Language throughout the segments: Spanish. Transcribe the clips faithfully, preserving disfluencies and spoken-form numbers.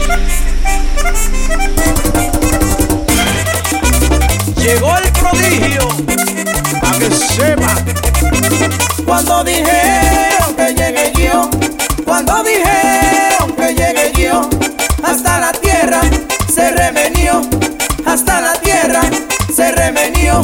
Llegó el prodigio, pa' que sepa. Cuando dijeron que llegué yo, cuando dijeron que llegué yo, hasta la tierra se remenió, hasta la tierra se remenió.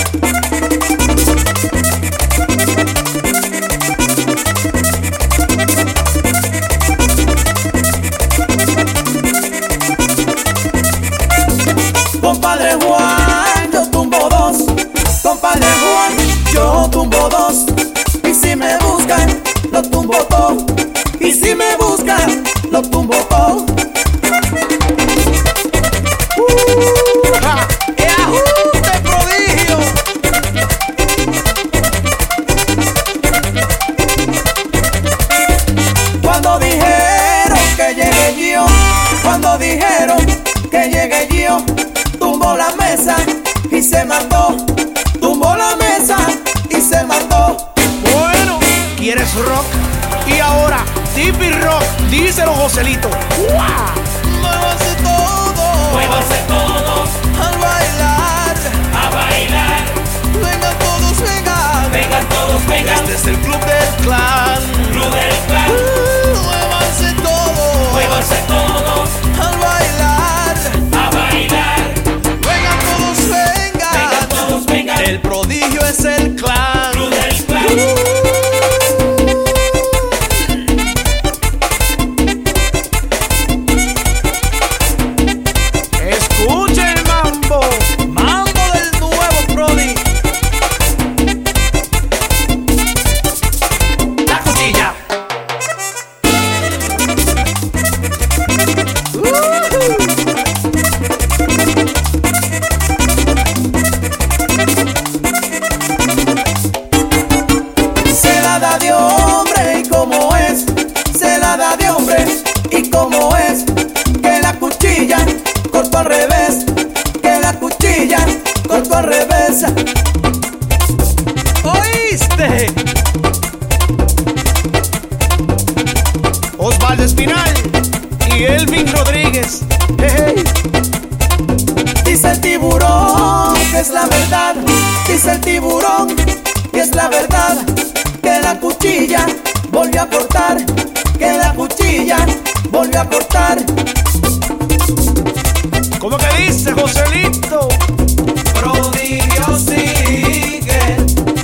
Compadre Juan, yo tumbo dos. Compadre Juan, yo tumbo dos. Y si me buscan, lo tumbo todo. Y si me buscan, lo tumbo todo. Uh, ja, ¡qué ajuste, prodigio! Cuando dijeron que llegué yo, cuando dijeron que llegué yo, tumbó la mesa y se mandó. Tumbó la mesa y se mandó. Bueno, ¿quieres rock? Y ahora, Tipi Rock, díselo, Joselito. ¡Uah! Muévanse todos, Muévanse todos al bailar, a bailar. vengan todos, vengan. Vengan todos, vengan. Este es el club del clan. Club del clan. Uh, muévanse todos, Muévanse todos al bailar, a bailar. vengan todos, vengan. Vengan todos, vengan. El prodigio es el clan. Club del clan. Escucha el mambo, mambo del nuevo Prodi. La costilla. Se la da de hombre y como es, se la da de hombre y como es, que la cuchilla cortó al revés, que la cuchilla cortó al revés. ¿Oíste? Osvaldo Espinal y Elvin Rodríguez. Hey, hey. Dice el tiburón que es la verdad, dice el tiburón que es la verdad, que la cuchilla volvió a cortar, que la cuchilla volvió a cortar. ¿Cómo que dice, Joselito? Prodigio sigue.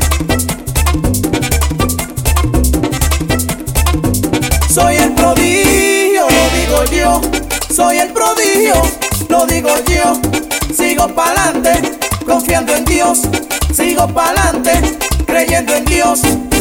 Soy el prodigio, lo digo yo. Soy el prodigio, lo digo yo. Sigo pa'lante, confiando en Dios. Sigo pa'lante, creyendo en Dios.